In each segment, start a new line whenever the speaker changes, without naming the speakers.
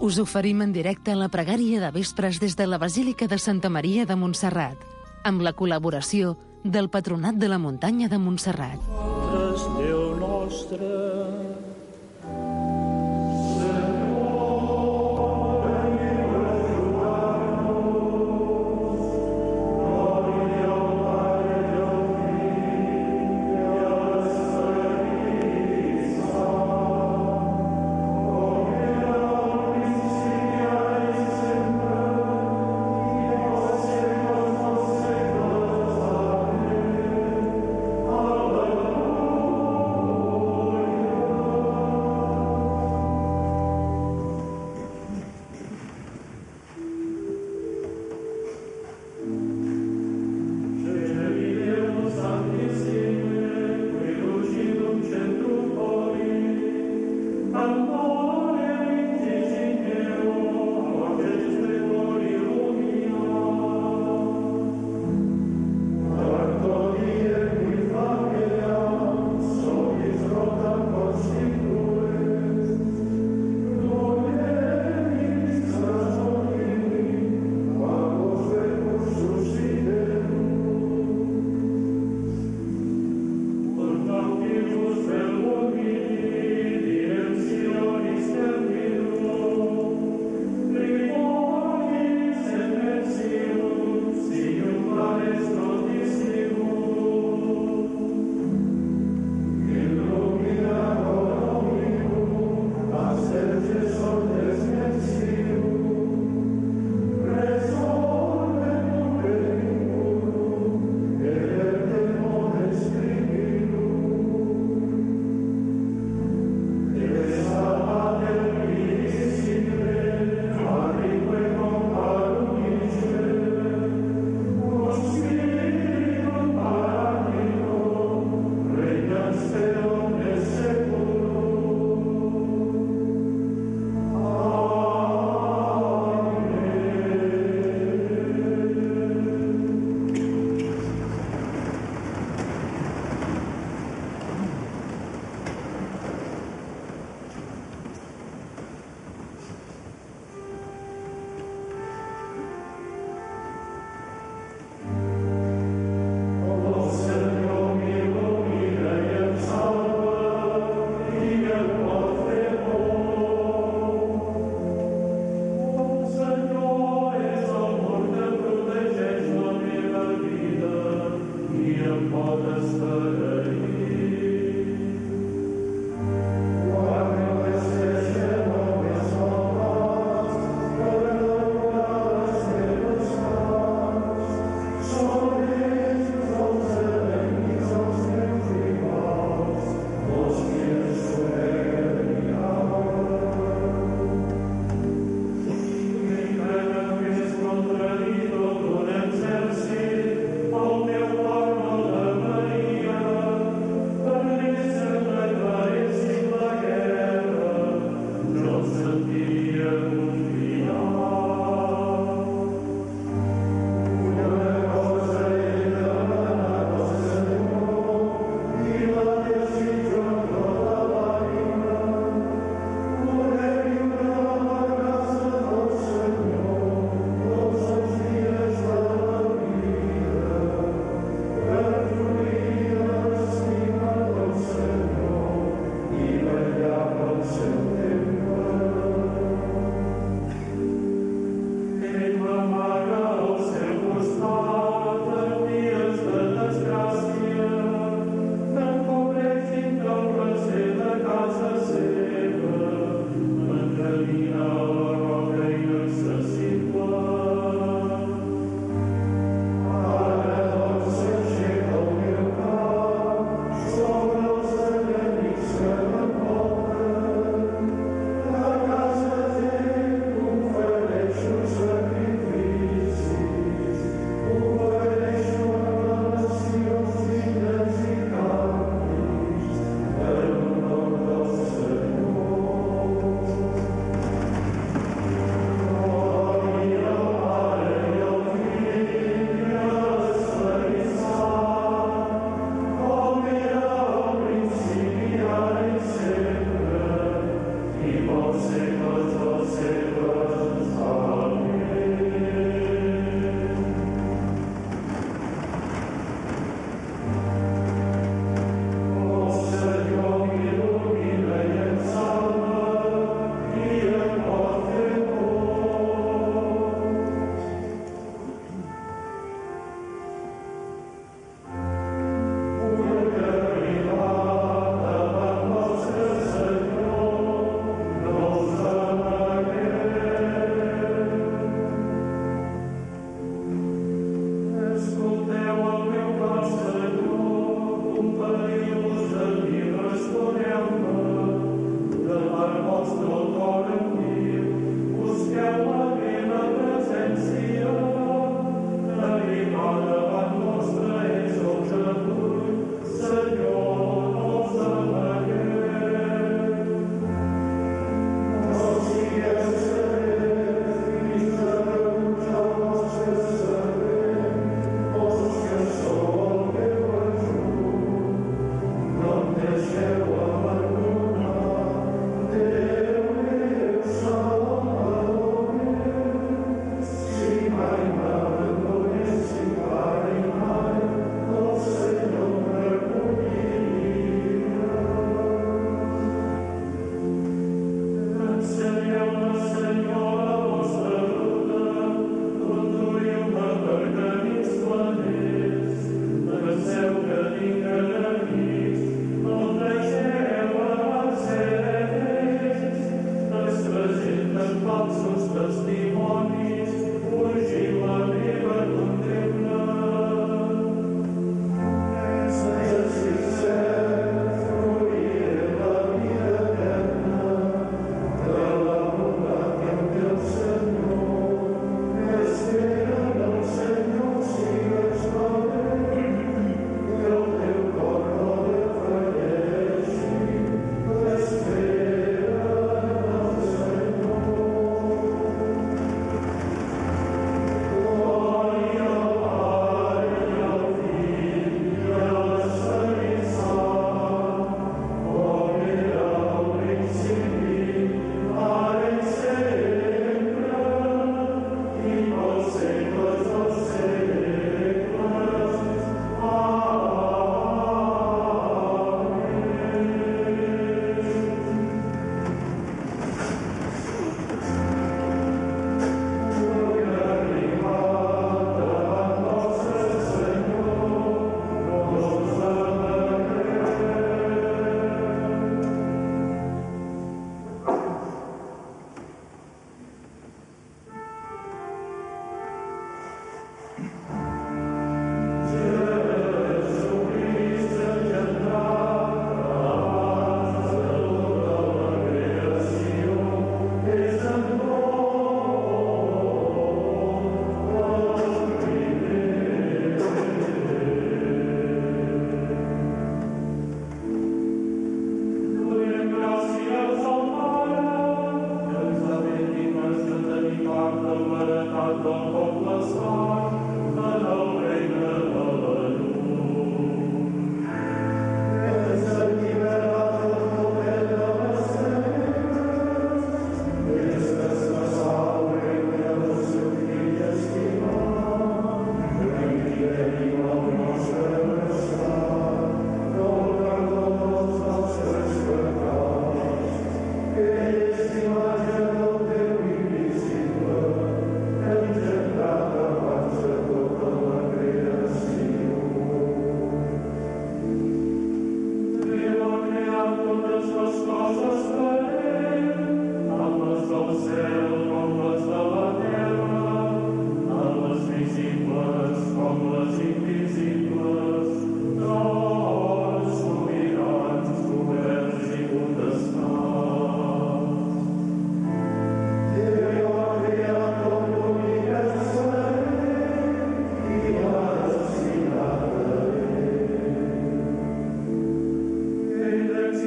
Us oferim en directe la pregària de vespres des de la Basílica de Santa Maria de Montserrat, amb la col·laboració del Patronat de la Muntanya de Montserrat.
Déu nostre,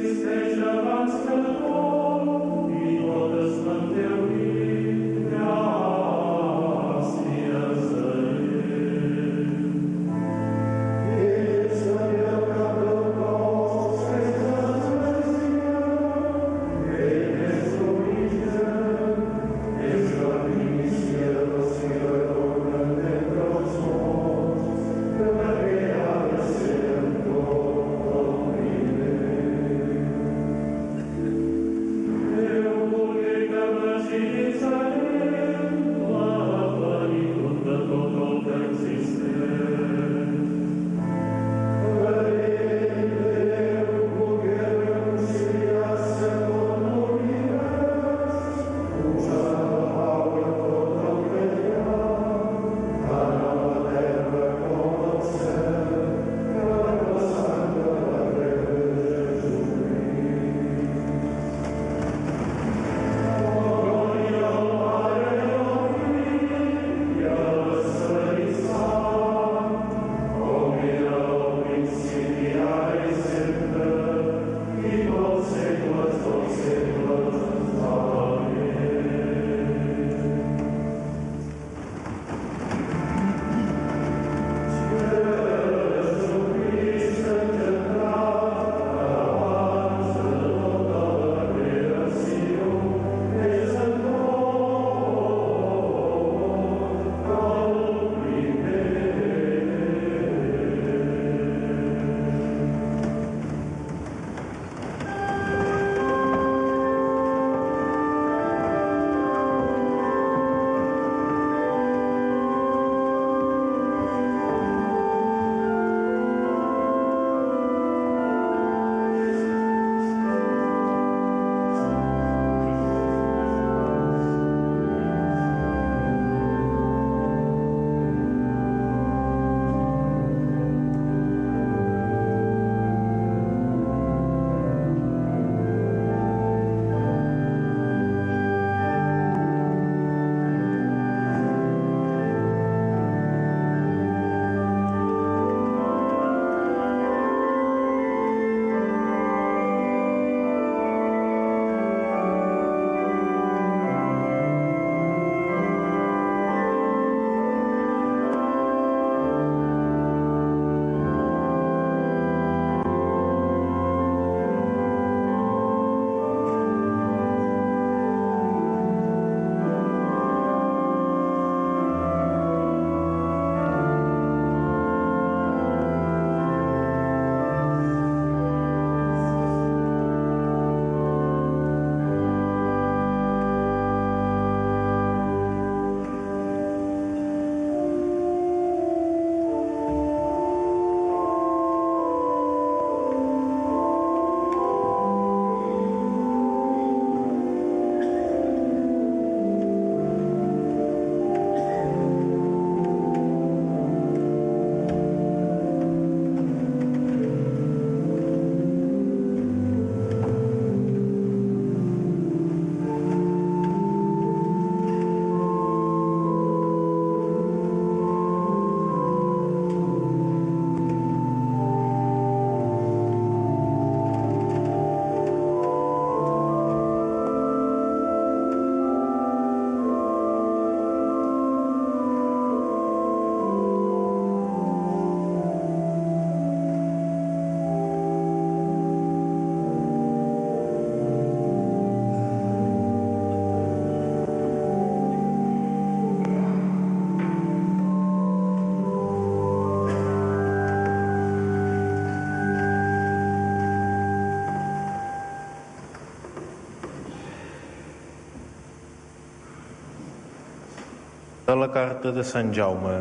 De la carta de Sant Jaume.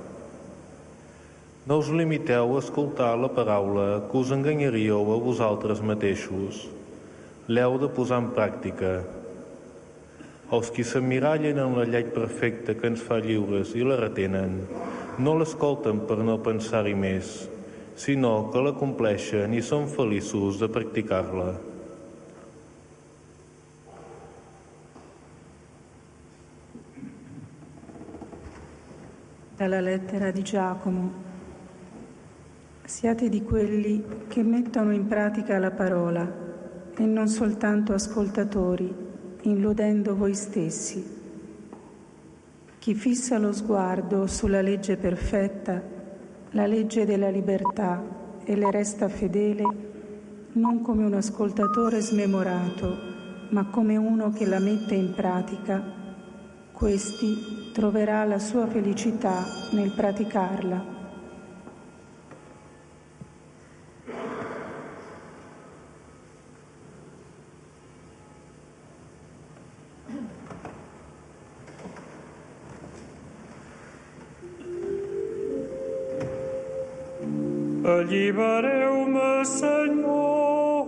No us limiteu a escoltar la paraula que us enganyaríeu a vosaltres mateixos. L'heu de posar en pràctica. Els qui s'emmirallen en la llei perfecta que ens fa lliures i la retenen, no l'escolten per no pensar-hi més, sinó que la compleixen i són feliços de practicar-la.
Dalla lettera di Giacomo. Siate di quelli che mettono in pratica la parola, e non soltanto ascoltatori, illudendo voi stessi. Chi fissa lo sguardo sulla legge perfetta, la legge della libertà, e le resta fedele, non come un ascoltatore smemorato, ma come uno che la mette in pratica, questi troverà la sua felicità nel praticarla.
Allibereu-me, Senyor,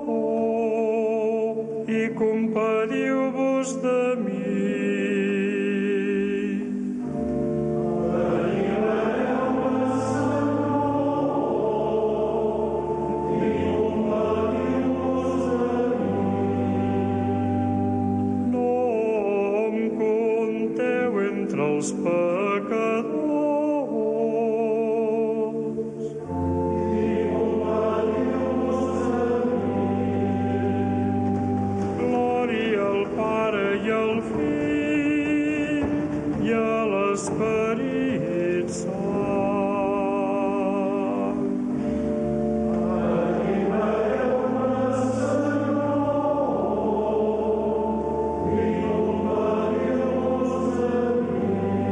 i compadiu-vos de mi. Allibereu-me, Senyor, i compadiu-vos de mi. No em compteu entre els pecadors, Esperit Sant. Allibereu-me, Senyor, i compadiu-vos de mi.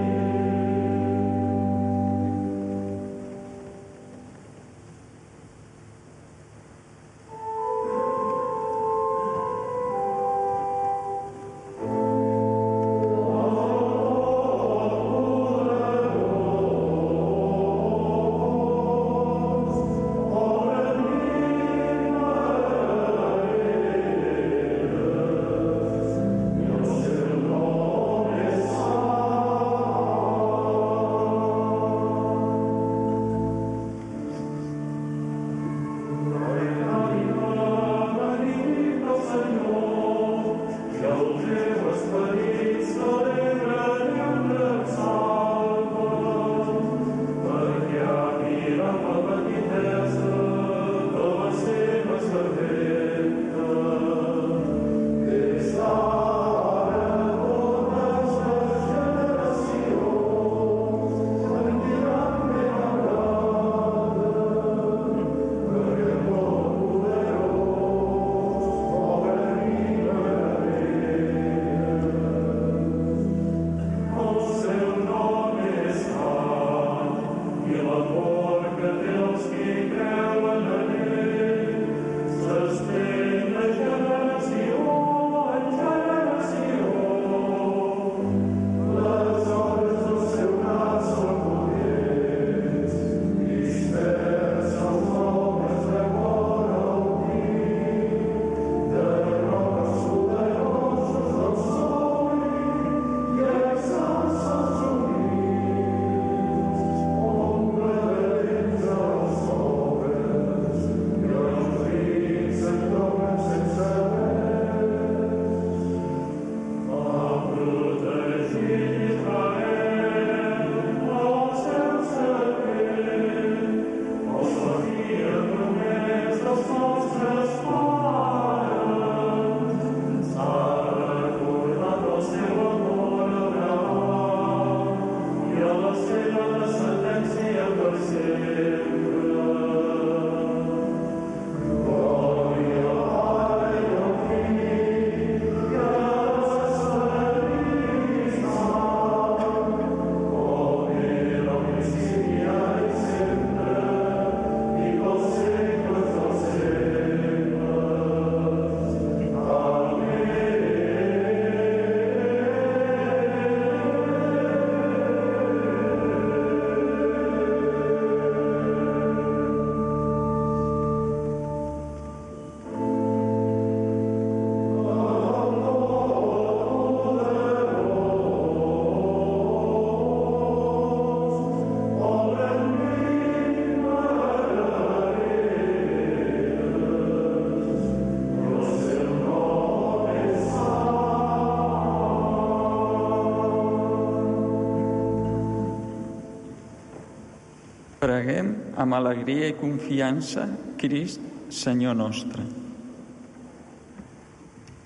Preguem amb alegria i confiança, Crist, Senyor nostre.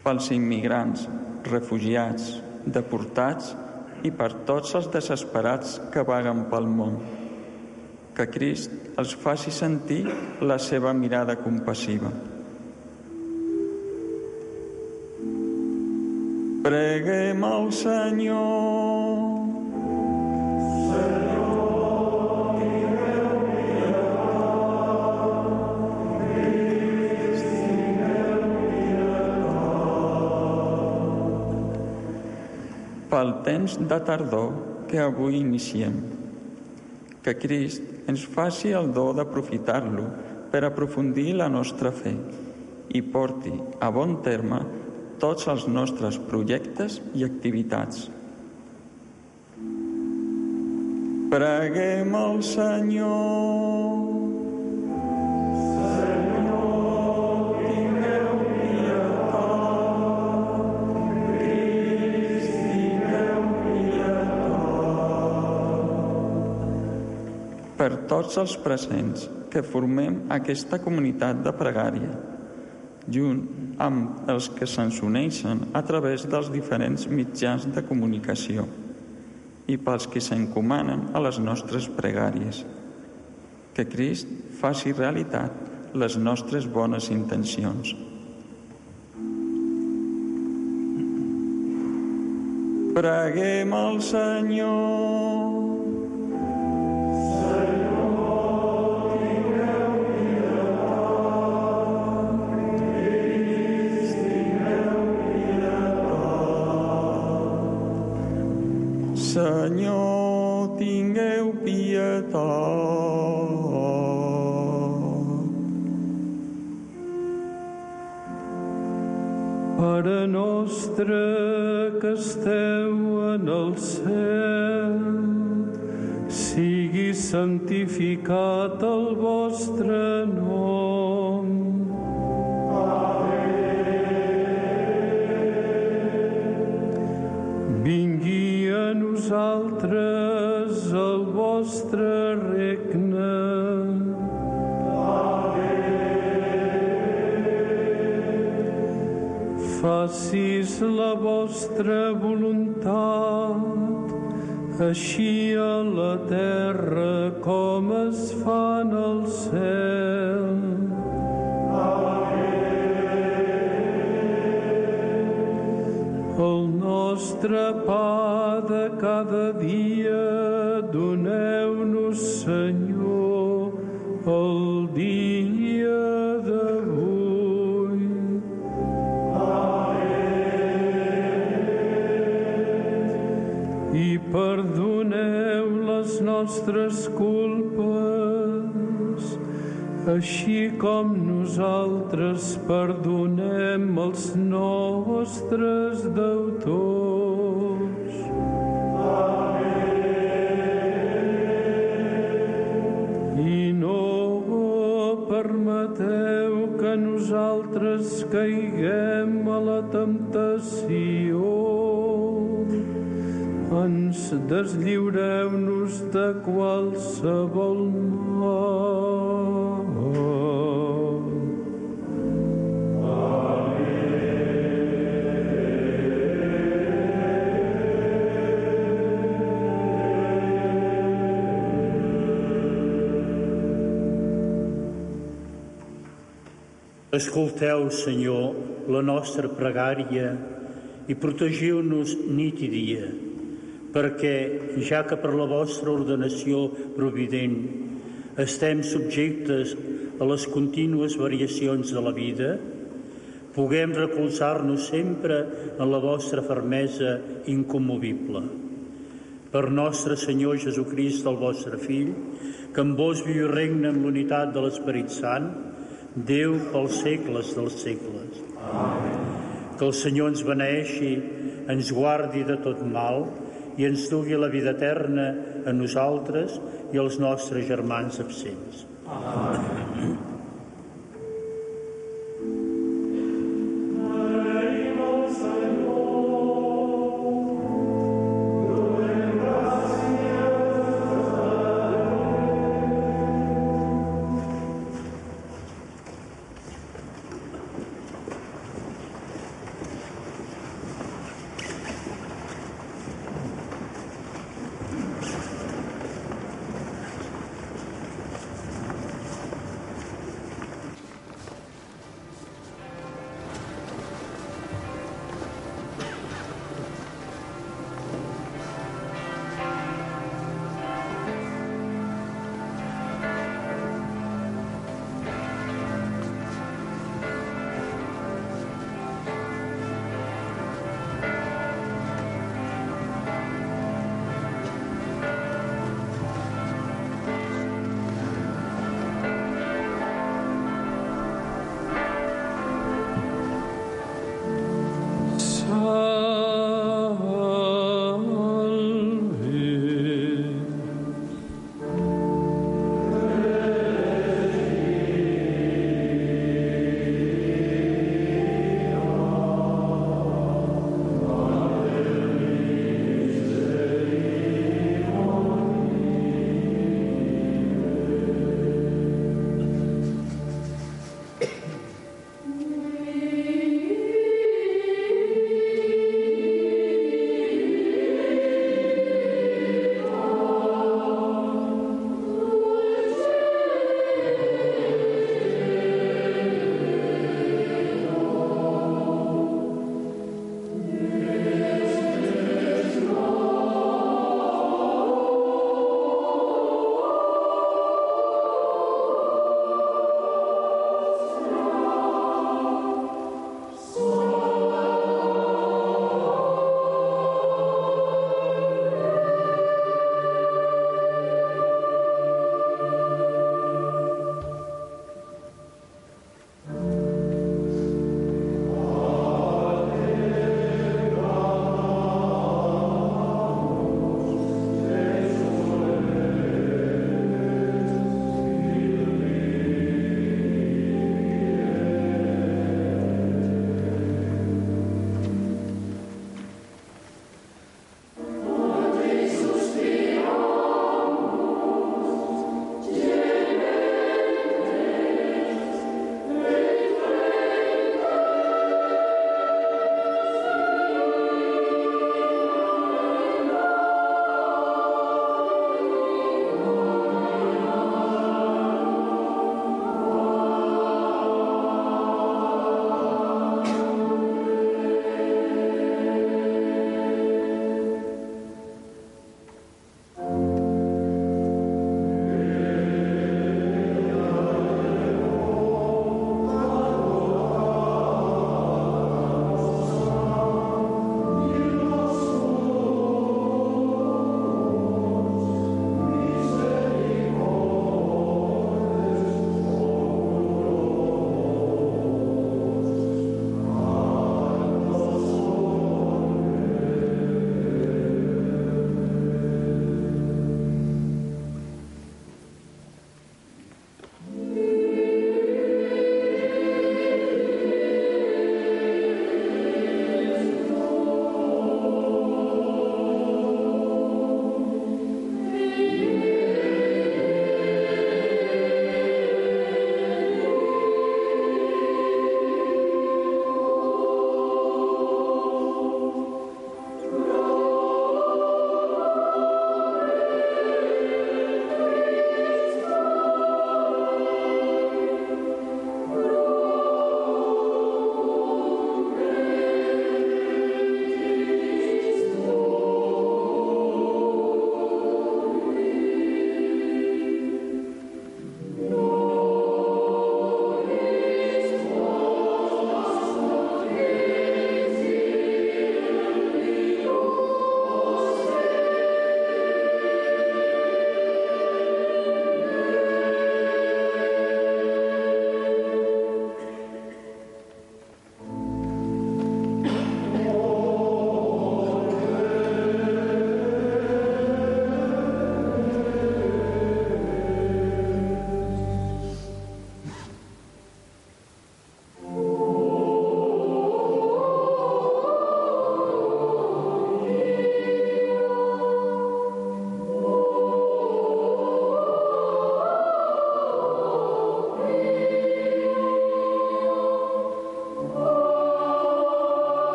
pels immigrants, refugiats, deportats i per tots els desesperats que vaguen pel món. Que Crist els faci sentir la seva mirada compassiva. Preguem al Senyor. Pel temps de tardor que avui iniciem, que Crist ens faci el do d'aprofitar-lo per aprofundir la nostra fe i porti a bon terme tots els nostres projectes i activitats. Preguem al Senyor. Per tots els presents que formem aquesta comunitat de pregària, junt amb els que se'ns uneixen a través dels diferents mitjans de comunicació i pels que s'encomanen a les nostres pregàries. Que Crist faci realitat les nostres bones intencions. Preguem al Senyor. Senyor, tingueu pietat.
Pare nostre que esteu en el cel, sigui santificat el vostre nom. Vingui a nosaltres el vostre regne. Facis la vostra voluntat, així a la terra com es fa en el cel. El nostre pa de cada dia doneu-nos, Senyor, el dia d'avui. I perdoneu les nostres culpes, així com nosaltres perdonem els nostres deutors. I no permeteu que nosaltres caiguem a la temptació. Ens deslliureu-nos de qualsevol mal.
Escolteu, Senyor, la nostra pregària i protegiu-nos nit i dia, perquè, ja que per la vostra ordenació provident estem subjectes a les contínues variacions de la vida, puguem recolzar-nos sempre en la vostra fermesa incommovible. Per nostre Senyor Jesucrist, el vostre Fill, que amb vos viu i regna en l'unitat de l'Esperit Sant, Déu pels segles dels segles. Amén. Que el Senyor ens beneeixi, ens guardi de tot mal i ens dugui a la vida eterna a nosaltres i als nostres germans absents. Amén.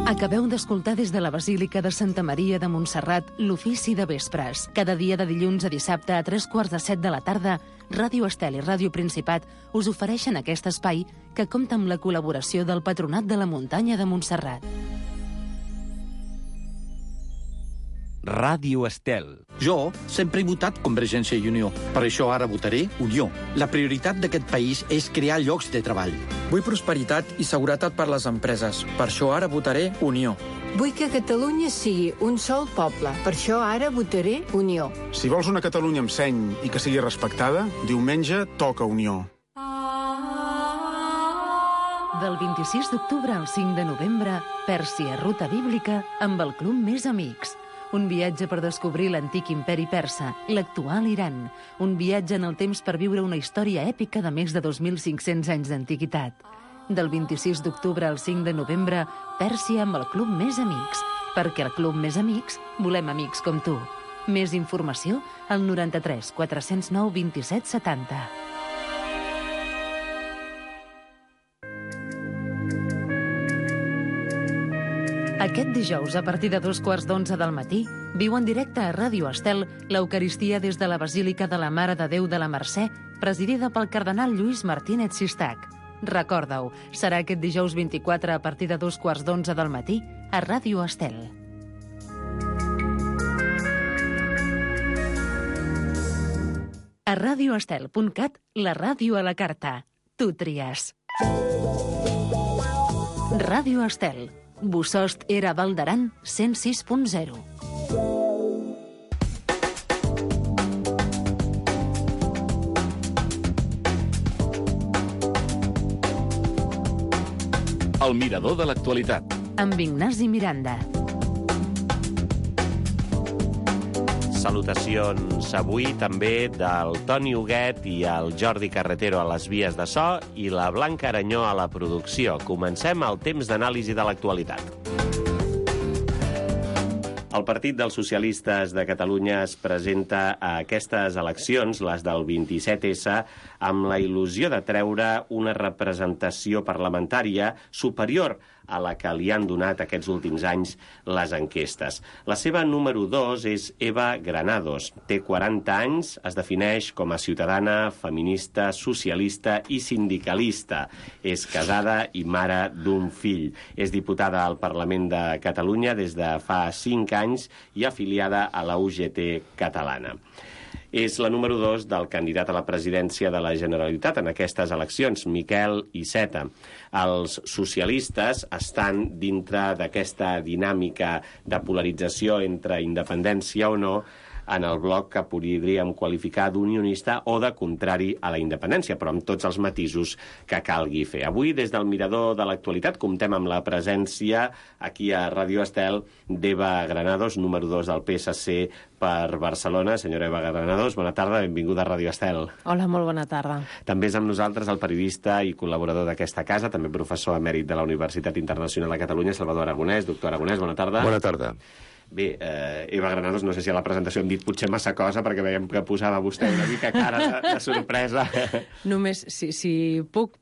Acabeu d'escoltar des de la Basílica de Santa Maria de Montserrat l'ofici de vespres. Cada dia de dilluns a dissabte a 3:45 de la tarda, Ràdio Estel i Ràdio Principat us ofereixen aquest espai que compta amb la col·laboració del Patronat de la Muntanya de Montserrat.
Ràdio Estel.
Jo sempre he votat Convergència i Unió. Per això ara votaré Unió. La prioritat d'aquest país és crear llocs de treball.
Vull prosperitat i seguretat per les empreses. Per això ara votaré Unió.
Vull que Catalunya sigui un sol poble. Per això ara votaré Unió.
Si vols una Catalunya amb seny i que sigui respectada, diumenge toca Unió.
Del 26 d'octubre al 5 de novembre, Pèrsia, ruta bíblica amb el Club Més Amics. Un viatge per descobrir l'antic imperi persa, l'actual Iran. Un viatge en el temps per viure una història èpica de més de 2.500 anys d'antiguitat. Del 26 d'octubre al 5 de novembre, Pèrsia amb el Club Més Amics. Perquè al Club Més Amics volem amics com tu. Més informació al 93 409 27 70. Aquest dijous, a partir de 2:15 del matí, viu en directe a Ràdio Estel l'Eucaristia des de la Basílica de la Mare de Déu de la Mercè, presidida pel cardenal Lluís Martínez Sistac. Recorda-ho, serà aquest dijous 24 a partir de 2:15 del matí a Ràdio Estel. A radioestel.cat, la ràdio a la carta. Tu tries. Ràdio Estel. Bosost era Val d'Aran 106.0.
El mirador de l'actualitat.
Amb Ignasi Miranda.
Salutacions avui també del Toni Huguet i el Jordi Carretero a les vies de so i la Blanca Aranyó a la producció. Comencem el temps d'anàlisi de l'actualitat. El Partit dels Socialistes de Catalunya es presenta a aquestes eleccions, les del 27S, amb la il·lusió de treure una representació parlamentària superior a la que li han donat aquests últims anys les enquestes. La seva número 2 és Eva Granados. Té 40 anys, es defineix com a ciutadana, feminista, socialista i sindicalista. És casada i mare d'un fill. És diputada al Parlament de Catalunya des de fa 5 anys i afiliada a la UGT catalana. És la número 2 del candidat a la presidència de la Generalitat en aquestes eleccions, Miquel Iceta. Els socialistes estan dintre d'aquesta dinàmica de polarització entre independència o no en el bloc que podríem qualificar d'unionista o de contrari a la independència, però amb tots els matisos que calgui fer. Avui, des del mirador de l'actualitat, comptem amb la presència aquí a Ràdio Estel d'Eva Granados, número 2 del PSC per Barcelona. Senyora Eva Granados, bona tarda, benvinguda a Ràdio Estel.
Hola, molt bona tarda.
També és amb nosaltres el periodista i col·laborador d'aquesta casa, també professor emèrit de la Universitat Internacional de Catalunya, Salvador Aragonès. Doctor Aragonès, bona tarda.
Bona tarda.
Bé, Eva Granados, no sé si a la presentació hem dit potser massa cosa, perquè veiem que posava vostè una mica cara de sorpresa.
Només, si puc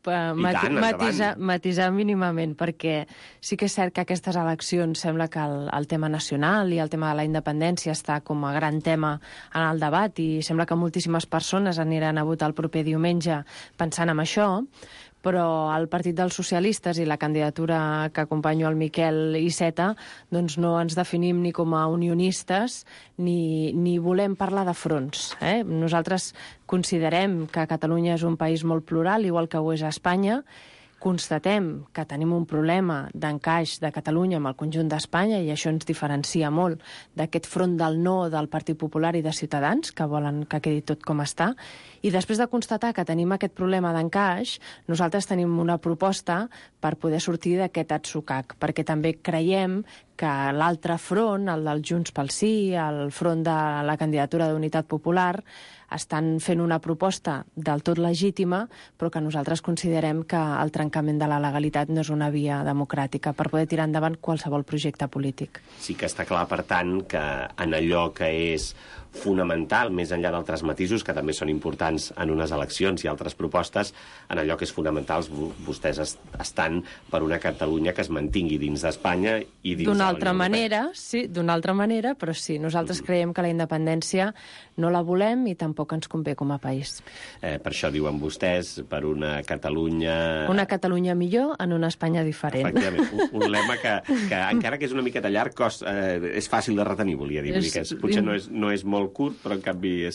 matisar mínimament, perquè sí que és cert que aquestes eleccions sembla que el tema nacional i el tema de la independència està com a gran tema en el debat i sembla que moltíssimes persones aniran a votar el proper diumenge pensant en això, però el Partit dels Socialistes i la candidatura que acompanyo al Miquel Iceta doncs no ens definim ni com a unionistes ni volem parlar de fronts. Nosaltres considerem que Catalunya és un país molt plural, igual que ho és a Espanya. Constatem que tenim un problema d'encaix de Catalunya amb el conjunt d'Espanya i això ens diferencia molt d'aquest front del no del Partit Popular i de Ciutadans, que volen que quedi tot com està. I després de constatar que tenim aquest problema d'encaix, nosaltres tenim una proposta per poder sortir d'aquest atzucac, perquè també creiem que l'altre front, el del Junts pel Sí, el front de la candidatura d'Unitat Popular, estan fent una proposta del tot legítima, però que nosaltres considerem que el trencament de la legalitat no és una via democràtica per poder tirar endavant qualsevol projecte polític.
Sí que està clar, per tant, que en allò que és fonamental, més enllà d'altres matisos, que també són importants en unes eleccions i altres propostes, en allò que és fonamental, vostès estan per una Catalunya que es mantingui dins d'Espanya i dins de la Unió Europea.
D'una altra manera, sí, d'una altra manera, però sí, nosaltres creiem que la independència no la volem i tampoc ens convé com a país.
Per això diuen vostès, per una Catalunya...
Una Catalunya millor en una Espanya diferent.
Efectivament, un lema que encara que és una miqueta llarg, és fàcil de retenir, volia dir. Potser no és molt curt, però en canvi és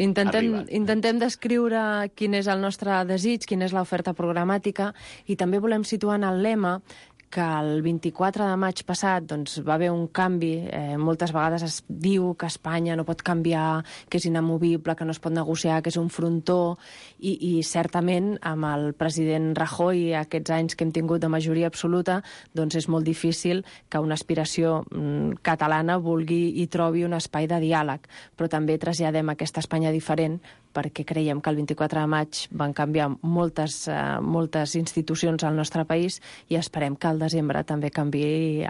Intentem descriure quin és el nostre desig, quina és l'oferta programàtica, i també volem situar en el lema que el 24 de maig passat doncs, va haver un canvi. Moltes vegades es diu que Espanya no pot canviar, que és inamovible, que no es pot negociar, que és un frontó, i certament amb el president Rajoy aquests anys que hem tingut de majoria absoluta, doncs és molt difícil que una aspiració catalana vulgui i trobi un espai de diàleg. Però també traslladem aquesta Espanya diferent perquè creiem que el 24 de maig van canviar moltes institucions al nostre país i esperem que al desembre també canviï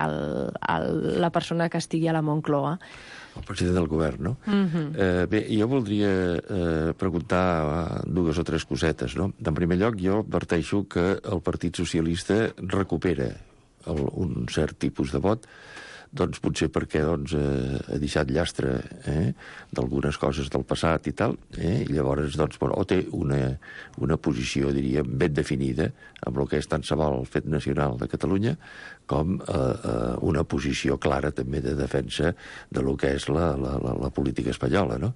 la persona que estigui a la Moncloa.
El president del govern, no? Bé, jo voldria preguntar dues o tres cosetes, no? En primer lloc, jo adverteixo que el Partit Socialista recupera un cert tipus de vot, doncs potser perquè ha deixat llastre d'algunes coses del passat i tal, i llavors o té una posició, diríem, ben definida amb el que és tant se val el fet nacional de Catalunya com una posició clara també de defensa de lo que és la política espanyola, no?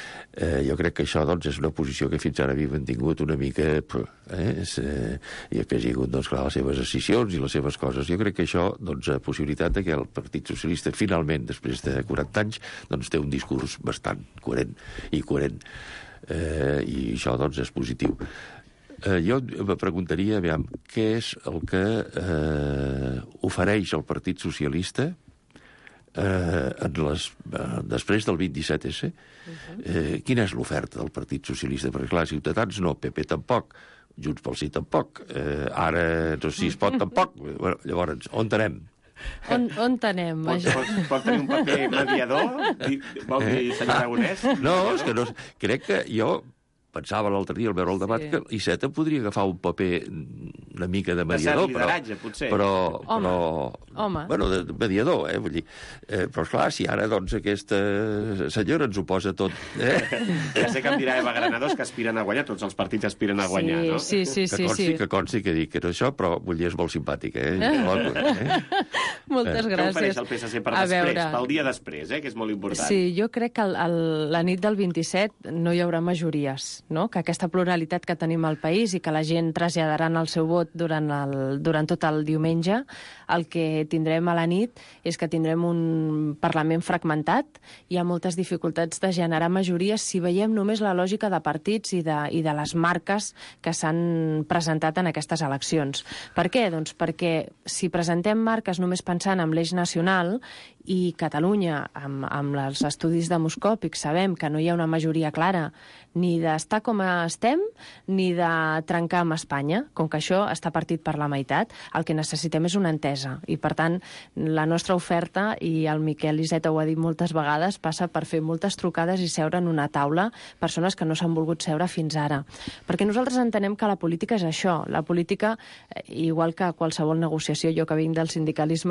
Jo crec que això és una posició que fins ara havia mantingut una mica i que ha sigut, clar, les seves decisions i les seves coses. Jo crec que això, la possibilitat que el Partit Socialista finalment, després de 40 anys, té un discurs bastant coherent. I això, és positiu. Jo me preguntaria, aviam, què és el que ofereix el Partit Socialista després del 27S? Quina és l'oferta del Partit Socialista? Perquè, clar, Ciutadans no, PP tampoc, Junts pel Sí tampoc, ara no sé si es pot tampoc. Llavors, on anem?
On anem?
Pot tenir un paper mediador? Vol dir, senyor Aragonès?
No, és que no... Crec que jo pensava l'altre dia al veure el debat que l'Iceta podria agafar un paper una mica de mediador.
De cert lideratge, potser.
Home.
Bueno, de mediador, vull dir. Però, esclar, si ara, aquesta senyora ens ho posa tot...
Ja sé que em dirà Eva Granados que aspiren a guanyar, tots els partits aspiren a guanyar, no?
Sí.
Que consti que dic que no això, però vull dir, és molt simpàtic,
Moltes gràcies.
Què ofereix el PSC per després, pel dia després, que és molt important?
Sí, jo crec que la nit del 27 no hi haurà majories, no? Que aquesta pluralitat que tenim al país i que la gent traslladaran el seu vot durant tot el diumenge, el que tindrem a la nit és que tindrem un Parlament fragmentat. Hi ha moltes dificultats de generar majories si veiem només la lògica de partits i de les marques que s'han presentat en aquestes eleccions. Per què? Doncs perquè si presentem marques només pensant en l'eix nacional i Catalunya, amb els estudis demoscòpics, sabem que no hi ha una majoria clara ni d'estar com estem, ni de trencar amb Espanya. Com que això està partit per la meitat, el que necessitem és una entesa. I, per tant, la nostra oferta, i el Miquel Iceta ho ha dit moltes vegades, passa per fer moltes trucades i seure en una taula persones que no s'han volgut seure fins ara. Perquè nosaltres entenem que la política és això. La política, igual que qualsevol negociació, jo que vinc del sindicalisme,